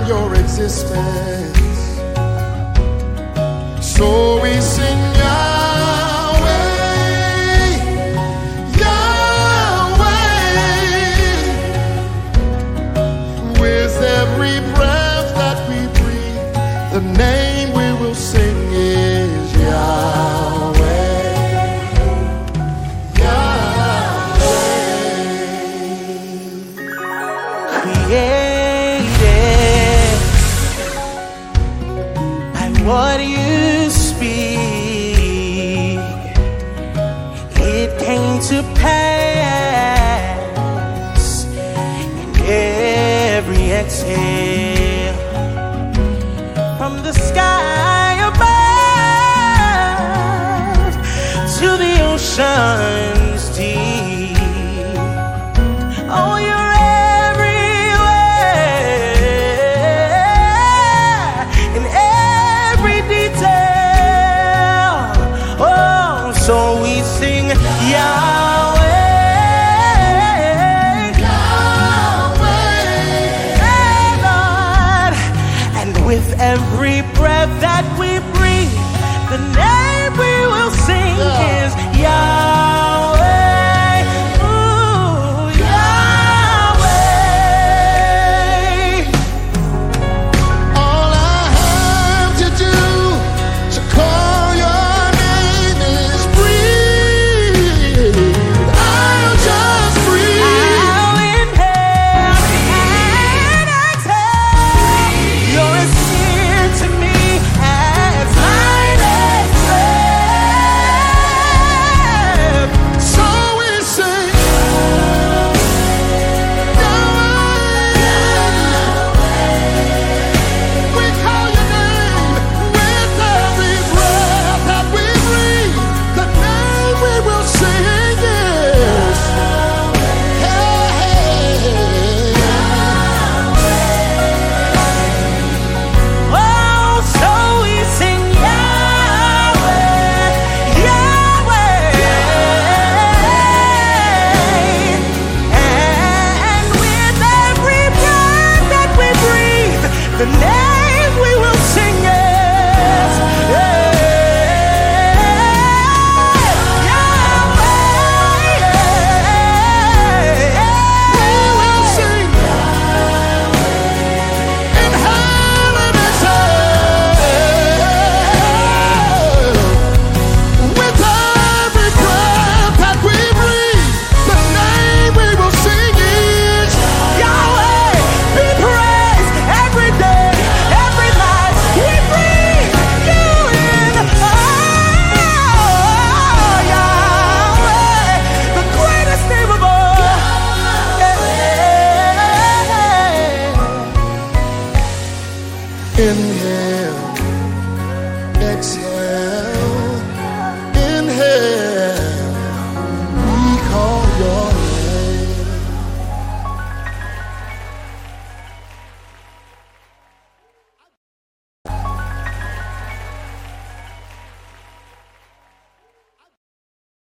your existence. So we sing Yahweh, Yahweh. With every breath that we breathe, the name we will sing is Yahweh, Yahweh. Created by what you speak, it came to pass in every exhale from the sky above to the ocean's deep. Oh, you're everywhere in every detail. Oh, so we sing Yahweh, Yahweh. hey Lord, and with every breath that we breathe, the name we will sing is Yahweh. Ooh, Yahweh. All I have to do to call your name is breathe. I'll just breathe. I'll inhale and exhale. You're as near to me as light and breath. So we sing Yahweh. We call your name with every breath that we breathe. The name we will sing is Oh, so we sing Yahweh, Yahweh. And with every breath that we breathe, the name we will sing is We will sing in heaven and exhale. With every breath that we breathe, the name we will sing is Yahweh. Be praised every day, every night. We breathe you in. Oh, Yahweh, the greatest name of all. Inhale, exhale.